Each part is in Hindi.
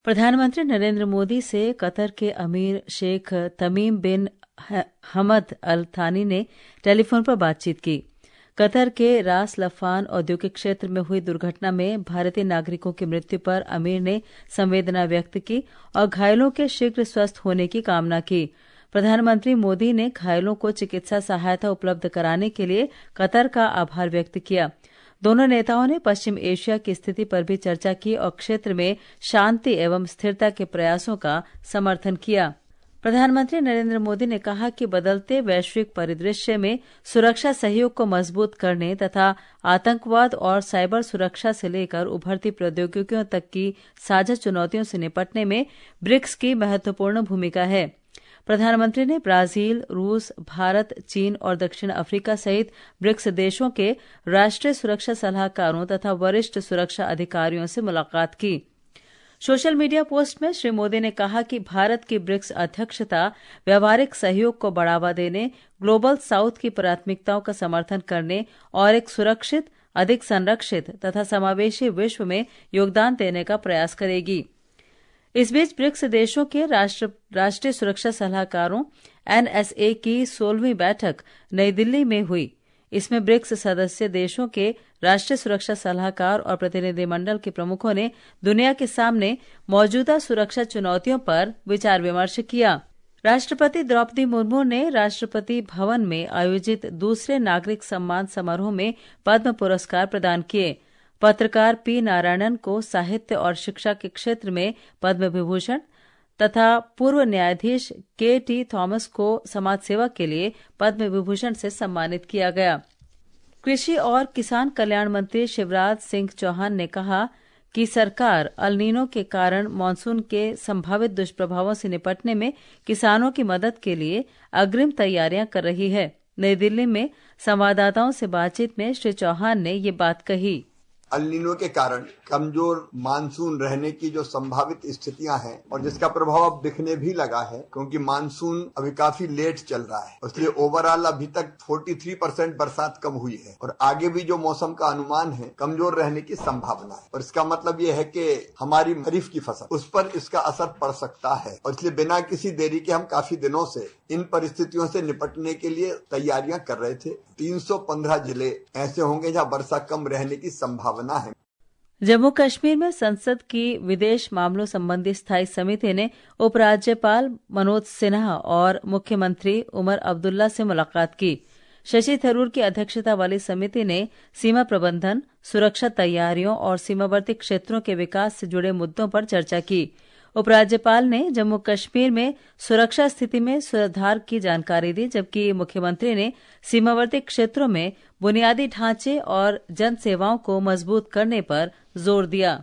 प्रधानमंत्री नरेंद्र मोदी से कतर के अमीर शेख तमीम बिन हमद अल थानी ने टेलीफोन पर बातचीत की। कतर के रास लफान औद्योगिक क्षेत्र में हुई दुर्घटना में भारतीय नागरिकों की मृत्यु पर अमीर ने संवेदना व्यक्त की और घायलों के शीघ्र स्वस्थ होने की कामना की। प्रधानमंत्री मोदी ने घायलों को चिकित्सा सहायता उपलब्ध कराने के लिए कतर का आभार व्यक्त किया। दोनों नेताओं ने पश्चिम एशिया की स्थिति पर भी चर्चा की और क्षेत्र में शांति एवं स्थिरता के प्रयासों का समर्थन किया। प्रधानमंत्री नरेंद्र मोदी ने कहा कि बदलते वैश्विक परिदृश्य में सुरक्षा सहयोग को मजबूत करने तथा आतंकवाद और साइबर सुरक्षा से लेकर उभरती प्रौद्योगिकियों तक की साझा चुनौतियों से निपटने में ब्रिक्स की महत्वपूर्ण भूमिका है। प्रधानमंत्री ने ब्राजील, रूस, भारत, चीन और दक्षिण अफ्रीका सहित ब्रिक्स देशों के राष्ट्रीय सुरक्षा सलाहकारों तथा वरिष्ठ सुरक्षा अधिकारियों से मुलाकात की। सोशल मीडिया पोस्ट में श्री मोदी ने कहा कि भारत की ब्रिक्स अध्यक्षता व्यावहारिक सहयोग को बढ़ावा देने, ग्लोबल साउथ की प्राथमिकताओं का समर्थन करने और एक सुरक्षित, अधिक संरक्षित तथा समावेशी विश्व में योगदान देने का प्रयास करेगी। इस बीच ब्रिक्स देशों के राष्ट्रीय सुरक्षा सलाहकारों NSA की 16वीं बैठक नई दिल्ली में हुई। इसमें ब्रिक्स सदस्य देशों के राष्ट्रीय सुरक्षा सलाहकार और प्रतिनिधिमंडल के प्रमुखों ने दुनिया के सामने मौजूदा सुरक्षा चुनौतियों पर विचार विमर्श किया। राष्ट्रपति द्रौपदी मुर्मू ने राष्ट्रपति भवन में आयोजित दूसरे नागरिक सम्मान समारोह में पद्म पुरस्कार प्रदान किए। पत्रकार P. नारायणन को साहित्य और शिक्षा के क्षेत्र में पद्म विभूषण तथा पूर्व न्यायाधीश K.T. थॉमस को समाज सेवा के लिए पद्म विभूषण से सम्मानित किया गया। कृषि और किसान कल्याण मंत्री शिवराज सिंह चौहान ने कहा कि सरकार अल नीनो के कारण मानसून के संभावित दुष्प्रभावों से निपटने में किसानों की मदद के लिए अग्रिम तैयारियां कर रही है। नई दिल्ली में संवाददाताओं से बातचीत में श्री चौहान ने ये बात कही। अल नीनो के कारण कमजोर मानसून रहने की जो संभावित स्थितियां हैं और जिसका प्रभाव अब दिखने भी लगा है, क्योंकि मानसून अभी काफी लेट चल रहा है, इसलिए ओवरऑल अभी तक 43% बरसात कम हुई है और आगे भी जो मौसम का अनुमान है कमजोर रहने की संभावना है। और इसका मतलब ये है कि हमारी खरीफ की फसल उस पर इसका असर पड़ सकता है और इसलिए बिना किसी देरी के हम काफी दिनों से इन परिस्थितियों से निपटने के लिए तैयारियां कर रहे थे। 315 जिले ऐसे होंगे जहां वर्षा कम रहने की संभावना है। जम्मू कश्मीर में संसद की विदेश मामलों संबंधी स्थायी समिति ने उपराज्यपाल मनोज सिन्हा और मुख्यमंत्री उमर अब्दुल्ला से मुलाकात की। शशि थरूर की अध्यक्षता वाली समिति ने सीमा प्रबंधन, सुरक्षा तैयारियों और सीमावर्ती क्षेत्रों के विकास से जुड़े मुद्दों पर चर्चा की। उपराज्यपाल ने जम्मू कश्मीर में सुरक्षा स्थिति में सुधार की जानकारी दी, जबकि मुख्यमंत्री ने सीमावर्ती क्षेत्रों में बुनियादी ढांचे और जन सेवाओं को मजबूत करने पर जोर दिया।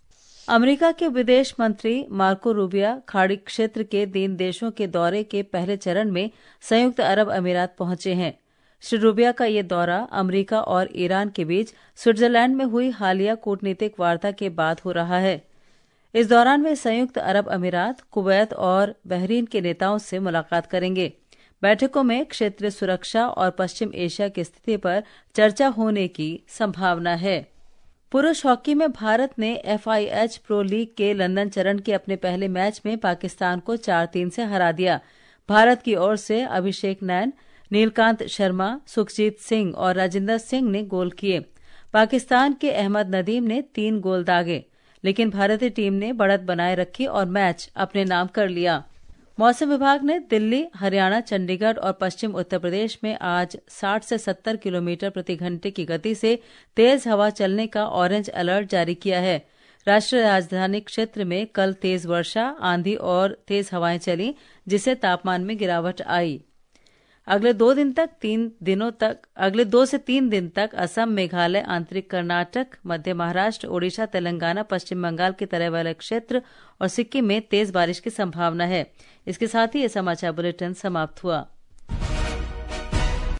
अमेरिका के विदेश मंत्री मार्को रूबियो खाड़ी क्षेत्र के 3 देशों के दौरे के पहले चरण में संयुक्त अरब अमीरात पहुंचे हैं। श्री रूबियो का ये दौरा अमेरिका और ईरान के बीच स्विट्जरलैंड में हुई हालिया कूटनीतिक वार्ता के बाद हो रहा है। इस दौरान वे संयुक्त अरब अमीरात, कुवैत और बहरीन के नेताओं से मुलाकात करेंगे। बैठकों में क्षेत्रीय सुरक्षा और पश्चिम एशिया की स्थिति पर चर्चा होने की संभावना है। पुरुष हॉकी में भारत ने FIH प्रो लीग के लंदन चरण के अपने पहले मैच में पाकिस्तान को 4-3 से हरा दिया। भारत की ओर से अभिषेक नैन, नीलकांत शर्मा, सुखजीत सिंह और राजिंदर सिंह ने गोल किए। पाकिस्तान के अहमद नदीम ने 3 गोल दागे, लेकिन भारतीय टीम ने बढ़त बनाए रखी और मैच अपने नाम कर लिया। मौसम विभाग ने दिल्ली, हरियाणा, चंडीगढ़ और पश्चिम उत्तर प्रदेश में आज 60 से 70 किलोमीटर प्रति घंटे की गति से तेज हवा चलने का ऑरेंज अलर्ट जारी किया है। राष्ट्रीय राजधानी क्षेत्र में कल तेज वर्षा, आंधी और तेज हवाएं चली, जिससे तापमान में गिरावट आई। अगले 2 से 3 दिन तक असम, मेघालय, आंतरिक कर्नाटक, मध्य महाराष्ट्र, ओडिशा, तेलंगाना, पश्चिम बंगाल के तराई वाले क्षेत्र और सिक्किम में तेज बारिश की संभावना है। इसके साथ ही ये समाचार बुलेटिन समाप्त हुआ।